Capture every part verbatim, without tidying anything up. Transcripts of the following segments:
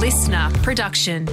listener production.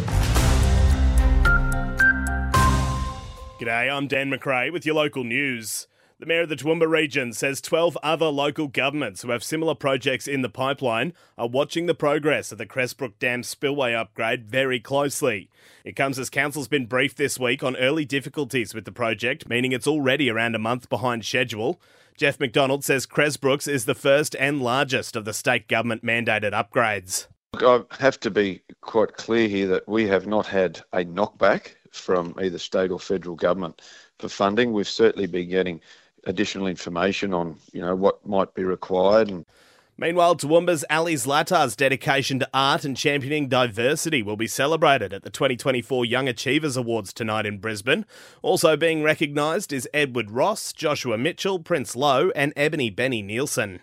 G'day, I'm Dan McRae with your local news. The Mayor of the Toowoomba region says twelve other local governments who have similar projects in the pipeline are watching the progress of the Cresbrook Dam spillway upgrade very closely. It comes as Council's been briefed this week on early difficulties with the project, meaning it's already around a month behind schedule. Jeff McDonald says Cresbrooks is the first and largest of the state government mandated upgrades. Look, I have to be quite clear here that we have not had a knockback from either state or federal government for funding. We've certainly been getting additional information on, you know, what might be required. And Meanwhile, Toowoomba's Ali Zlatar's dedication to art and championing diversity will be celebrated at the twenty twenty-four Young Achievers Awards tonight in Brisbane. Also being recognised is Edward Ross, Joshua Mitchell, Prince Lowe and Ebony Benny Nielsen.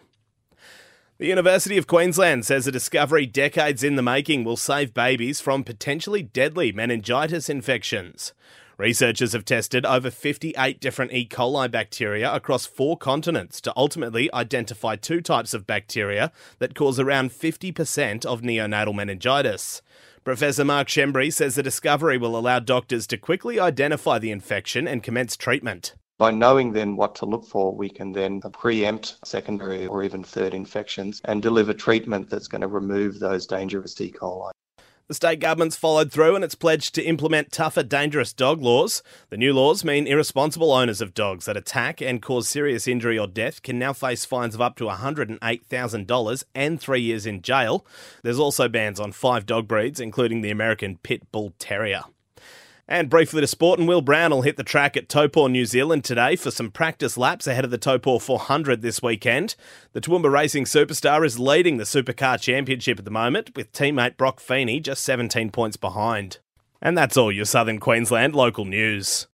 The University of Queensland says a discovery decades in the making will save babies from potentially deadly meningitis infections. Researchers have tested over fifty-eight different E. coli bacteria across four continents to ultimately identify two types of bacteria that cause around fifty percent of neonatal meningitis. Professor Mark Shembry says the discovery will allow doctors to quickly identify the infection and commence treatment. By knowing then what to look for, we can then preempt secondary or even third infections and deliver treatment that's going to remove those dangerous E. coli. The state government's followed through and it's pledged to implement tougher dangerous dog laws. The new laws mean irresponsible owners of dogs that attack and cause serious injury or death can now face fines of up to one hundred eight thousand dollars and three years in jail. There's also bans on five dog breeds, including the American Pit Bull Terrier. And briefly to sport, and Will Brown will hit the track at Taupo, New Zealand today for some practice laps ahead of the Taupo four hundred this weekend. The Toowoomba Racing superstar is leading the Supercar Championship at the moment, with teammate Brock Feeney just seventeen points behind. And that's all your Southern Queensland local news.